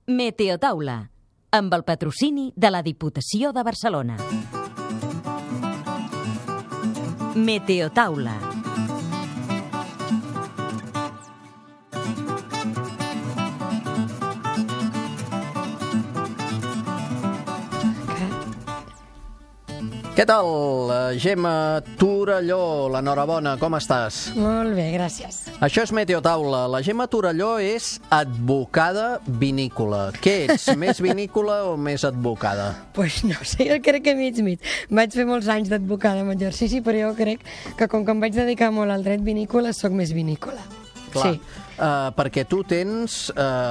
Meteotaula, amb el patrocini de la Diputació de Barcelona. Meteotaula. Què tal, Gemma Torelló? L'enhorabona, com estàs? Molt bé, gràcies. Això és Meteotaula. La Gemma Torelló és advocada vinícola. Què ets, més vinícola o més advocada? Pues no sé, jo crec que mig. Vaig fer molts anys d'advocada amb exercici, però jo crec que com que em vaig dedicar molt al dret vinícola, sóc més vinícola. Clar, sí. Perquè tu tens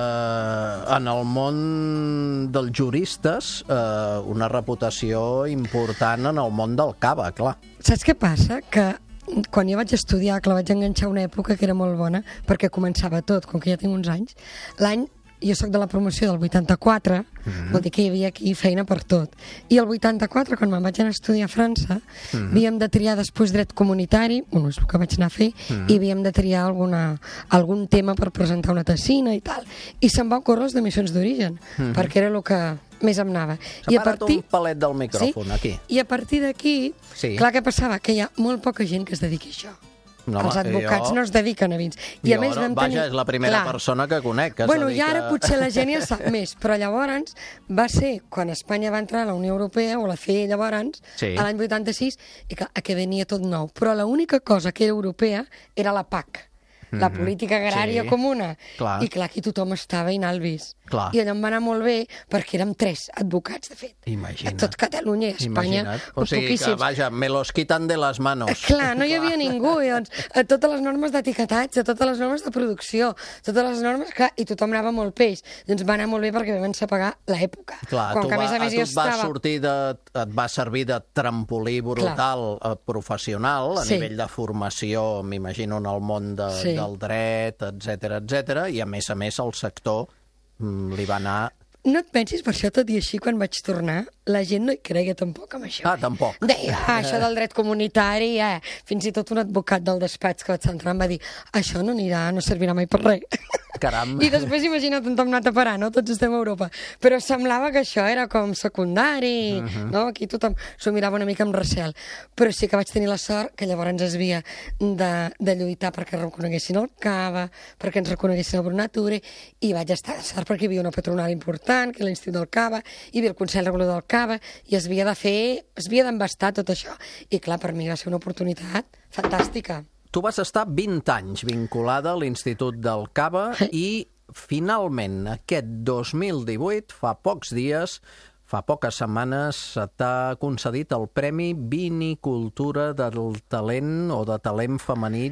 en el món dels juristes una reputació important en el món del cava, clar. Saps què passa? Que quan jo vaig estudiar, que la vaig enganxar una època que era molt bona, perquè començava tot, com que ja tinc uns anys, jo sóc de la promoció del 84, vol dir que hi havia aquí feina per tot. I el 84, quan me'n vaig anar a estudiar a França, havíem de triar després dret comunitari, és el que vaig anar a fer, i havíem de triar algun tema per presentar una tessina i tal. I se'm va ocórrer les emissions d'origen, perquè era el que més em anava. Separa't un palet del micròfon, sí? Aquí. I a partir d'aquí, sí. Clar, què passava? Que hi ha molt poca gent que es dediqui a això. No, els advocats no es dediquen a vins. I a més vam tenir... és la primera persona que conec que bueno, i ara potser la gent ja sap més, però llavors va ser quan Espanya va entrar a la Unió Europea, o la FE llavors, sí. A l'any 86, i que venia tot nou. Però l'única cosa que era europea era la PAC, la política agrària comuna. Clar. I clar, aquí tothom estava inalvis. Clar. I allò em va anar molt bé perquè érem 3 advocats, de fet. Imagina't. A tot Catalunya i Espanya. O sigui que, vaja, me los quitan de les manos. Clar, no hi havia ningú. Llavors, totes les normes d'etiquetatge, totes les normes de producció, totes les normes... Clar, i tothom anava molt peix. Doncs va anar molt bé perquè vam separar l'època. Clar, a tu et va servir de trampolí brutal professional, a nivell de formació, m'imagino, en el món del dret, etc, i a més el sector li va anar... No et pensis, per això tot i així, quan vaig tornar, la gent no hi creia tampoc amb això. Tampoc. Deia, això del dret comunitari, fins i tot un advocat del despatx que vaig entrar em va dir, això no servirà mai per res. Caram. I després imagina't on hem anat a parar, no? Tots estem a Europa. Però semblava que això era com secundari, no? Aquí tothom s'ho mirava una mica amb recel. Però sí que vaig tenir la sort que llavors ens havia de lluitar perquè reconeguessin el cava, perquè ens reconeguessin el Brunature, i vaig estar de sort perquè hi havia una patronal important, que era l'Institut del Cava, hi havia el Consell Regulador del Cava, i es havia d'embastar tot això. I clar, per mi va ser una oportunitat fantàstica. Tu vas estar 20 anys vinculada a l'Institut del Cava i finalment aquest 2018, fa pocs dies, fa poques setmanes, t'ha concedit el Premi Vinicultura del Talent o de Talent Femení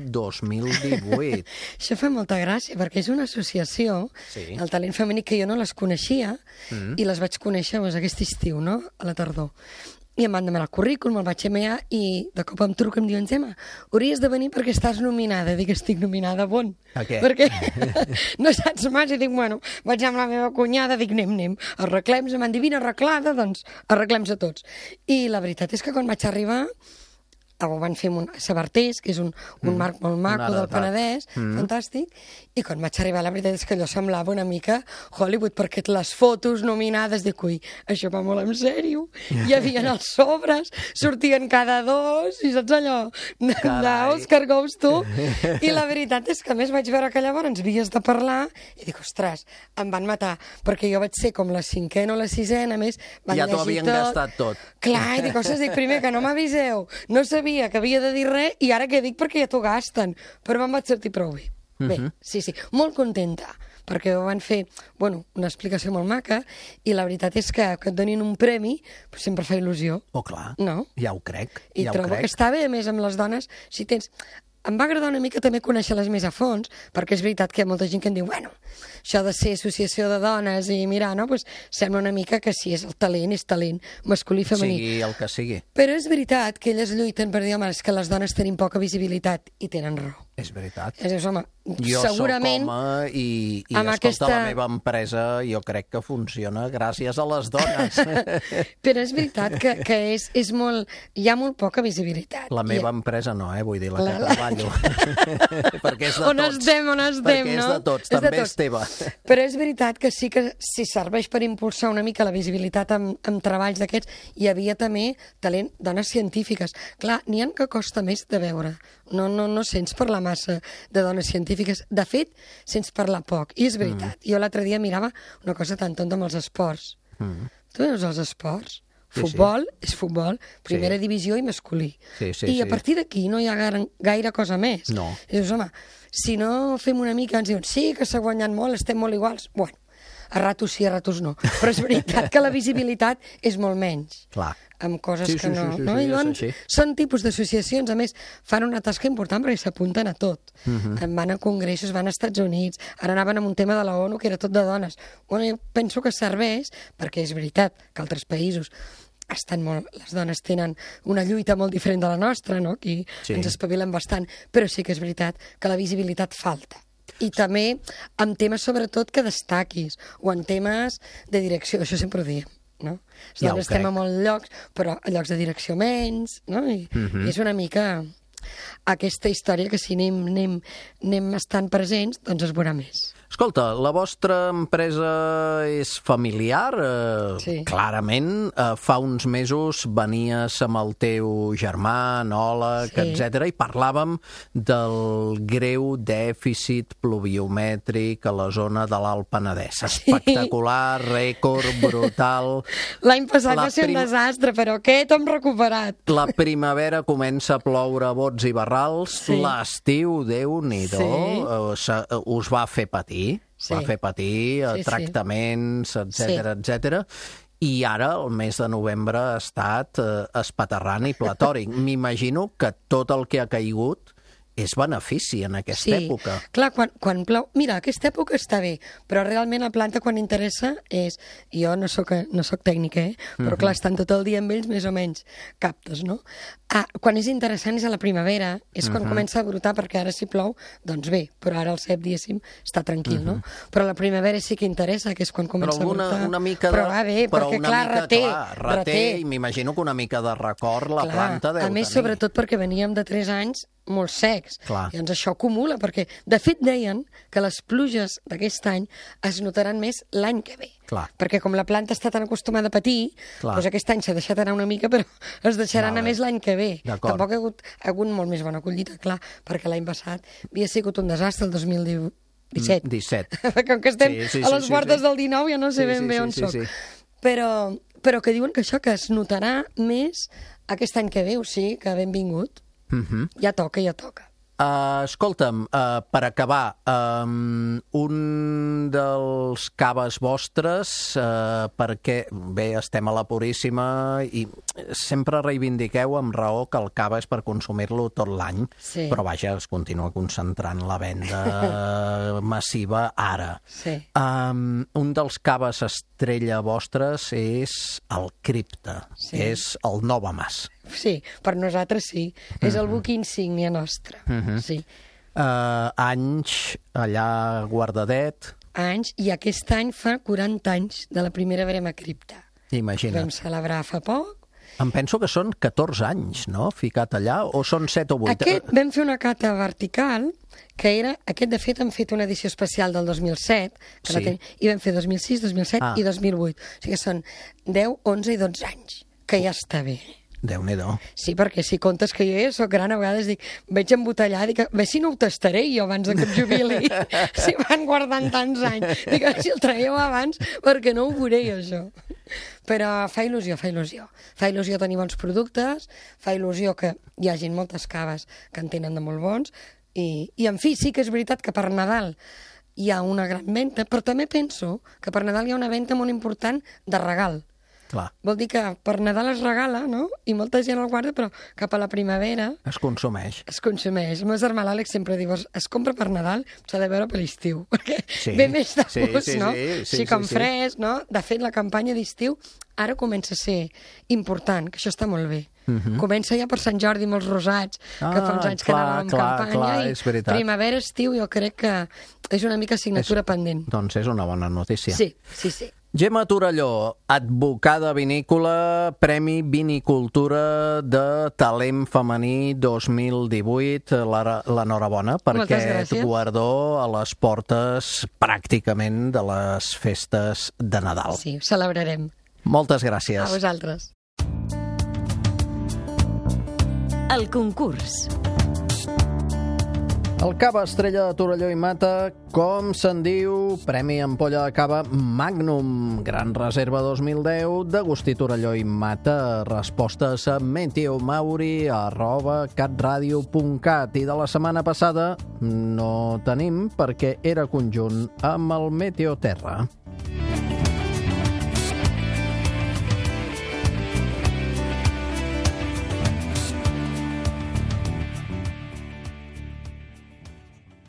2018. Això fa molta gràcia, perquè és una associació, el Talent Femení, que jo no les coneixia, i les vaig conèixer aquest estiu, no?, a la tardor. I em van demanar el currículum, el vaig enviar, i de cop em truca, em diuen, Gemma, hauries de venir perquè estàs nominada. Dic, estic nominada a on? A què? Perquè no saps més. I dic, bueno, vaig amb la meva cunyada, dic, anem, arreglem-se. M'han dit, vine arreglada, doncs arreglem-se tots. I la veritat és que quan vaig arribar, van fer un Sabartés, que és un marc molt maco del Penedès, fantàstic, i quan vaig arribar, la veritat és que allò semblava una mica Hollywood, perquè les fotos nominades, dic, ui, això va molt en sèrio, hi havia els sobres, sortien cada 2, i saps allò, d'Òscar Gous, tu, i la veritat és que a més vaig veure que llavors havies de parlar, i dic, ostres, em van matar, perquè jo vaig ser com la 5a o la 6a, a més, van llegir tot. Ja t'ho havien gastat tot. Clar, i dic, ostres, primer que no m'aviseu, no sabia que havia de dir res, i ara què dic perquè ja t'ho gasten, però me'n vaig sortir prou bé. Bé, sí, molt contenta, perquè ho van fer, una explicació molt maca, i la veritat és que et donin un premi sempre fa il·lusió. Oh, clar, no? Ja ho crec. I trobo que està bé, a més, amb les dones, si tens... Em va agradar una mica també conèixer-les més a fons, perquè és veritat que hi ha molta gent que em diu, això de ser associació de dones i mirar, no? Pues sembla una mica que si és talent masculí i femení. Sigui el que sigui. Però és veritat que elles lluiten per dir, home, és que les dones tenim poca visibilitat, i tenen raó. És veritat. Dius, home, Jo segurament... soc home i amb escolta, la meva empresa jo crec que funciona gràcies a les dones. Però és veritat que és molt... Hi ha molt poca visibilitat. La meva empresa no, vull dir, la que treballo. Perquè és de tots. On estem, no? Perquè és de tots, també és teva. Però és veritat que sí que si serveix per impulsar una mica la visibilitat amb treballs d'aquests, hi havia també talent, dones científiques. Clar, n'hi ha que costa més de veure. No sents parlar massa de dones científiques. De fet, sents parlar poc. I és veritat. Jo l'altre dia mirava una cosa tan tonta amb els esports. Tu veus els esports? Futbol és futbol, primera divisió i masculí. I a partir d'aquí no hi ha gaire cosa més. No. I dius, home, si no fem una mica, ens diuen, sí, que s'ha guanyat molt, estem molt iguals. Bueno, a ratos sí, a ratos no. Però és veritat que la visibilitat és molt menys. Clar. Amb coses que no. I llavors són tipus d'associacions, a més, fan una tasca important perquè s'apunten a tot. Van a congressos, van a Estats Units, ara anaven amb un tema de la ONU que era tot de dones. Bueno, jo penso que serveix, perquè és veritat que altres països les dones tenen una lluita molt diferent de la nostra, no? Aquí ens espavilem bastant, però sí que és veritat que la visibilitat falta. I també en temes, sobretot, que destaquis, o en temes de direcció, això sempre ho diem, no? Les dones estem a molts llocs, però a llocs de direcció menys, no? I és una mica aquesta història que si anem estant presents, doncs es veurà més. Escolta, la vostra empresa és familiar? Sí. Clarament. Fa uns mesos venies amb el teu germà, Nòleg, etc. i parlàvem del greu dèficit pluviomètric a la zona de l'Alt Penedès. Espectacular, rècord, brutal. L'any passat va ser un desastre, però aquest hem recuperat. La primavera comença a ploure a bots i barrals. L'estiu, Déu-n'hi-do, us va fer patir. Va fer patir, tractaments, etc. I ara, el mes de novembre, ha estat espaterrant i platòric. M'imagino que tot el que ha caigut és benefici en aquesta època. Clar, quan plou... Mira, aquesta època està bé, però realment la planta quan interessa és... Jo no soc tècnica, però clar, estan tot el dia amb ells més o menys captes, no? Quan és interessant és a la primavera, és quan comença a brotar, perquè ara si plou, doncs bé, però ara el cep, diguéssim, està tranquil, no? Però la primavera sí que interessa, que és quan comença a brotar. Però va bé, perquè clar, reté. I m'imagino que una mica de record la planta deu tenir. A més, sobretot perquè veníem de 3 anys molt secs. Clar. I doncs això acumula, perquè de fet deien que les pluges d'aquest any es notaran més l'any que ve. Clar. Perquè com la planta està tan acostumada a patir, doncs aquest any s'ha deixat anar una mica, però es deixarà anar més l'any que ve. Tampoc ha hagut molt més bona collita, clar, perquè l'any passat havia sigut un desastre el 2017. Com que estem a les portes del 19 ja no sé ben bé on soc. Però que diuen que això que es notarà més aquest any que ve, o sigui, que benvingut. Ja toca. Escolta'm, per acabar, un dels caves vostres, perquè, bé, estem a la Puríssima i sempre reivindiqueu amb raó que el cava és per consumir-lo tot l'any, però vaja, es continua concentrant la venda massiva ara. Un dels caves estrella vostres és el Cripta, és el Nova Mas. Sí, per nosaltres sí. És el buc insígnia nostre. Sí. Anys allà guardadet. Anys, i aquest any fa 40 anys de la primera verema cripta. Imagina't. Vam celebrar fa poc. Em penso que són 14 anys, no?, ficat allà, o són 7 o 8? Aquest vam fer una cata vertical, que era... Aquest, de fet, hem fet una edició especial del 2007, i vam fer 2006, 2007 i 2008. O sigui que són 10, 11 i 12 anys, que ja està bé. Déu-n'hi-do. Sí, perquè si comptes que jo ja soc gran, a vegades dic, veig embotellar, dic, a veure si no ho tastaré jo abans que em jubili, si van guardant tants anys. Dic, si el traieu abans, perquè no ho veuré jo, això. Però fa il·lusió. Fa il·lusió tenir bons productes, fa il·lusió que hi hagin moltes caves que en tenen de molt bons, i en fi, sí que és veritat que per Nadal hi ha una gran venda, però també penso que per Nadal hi ha una venda molt important de regal. Clar. Vol dir que per Nadal es regala, no? I molta gent el guarda, però cap a la primavera Es consumeix. es consumeix. El meu germà l'Àlex sempre diu, es compra per Nadal, s'ha de veure per l'estiu, perquè Sí, ve més de sí, gust, sí, no? sí, sí, Així com sí. fresc, no? De fet, la campanya d'estiu ara comença a ser important, que això està molt bé. Comença ja per Sant Jordi amb els rosats, que fa uns anys que clar, anàvem en clar, campanya, clar, i és veritat. primavera, estiu, jo crec que és una mica assignatura pendent. Doncs és una bona notícia. Sí, sí, sí. Gemma Torelló, advocada vinícola, Premi Vinicultura de Talent Femení 2018. L'enhorabona per Moltes aquest gràcies. guardó a les portes pràcticament de les festes de Nadal. Sí, ho celebrarem. Moltes A gràcies. vosaltres. El concurs. El Cava Estrella de Torelló i Mata, com se'n diu, Premi Ampolla de Cava Magnum, Gran Reserva 2010, d'Agustí Torelló i Mata. Respostes a meteomauri@catradio.cat. I de la setmana passada no tenim perquè era conjunt amb el Meteoterra.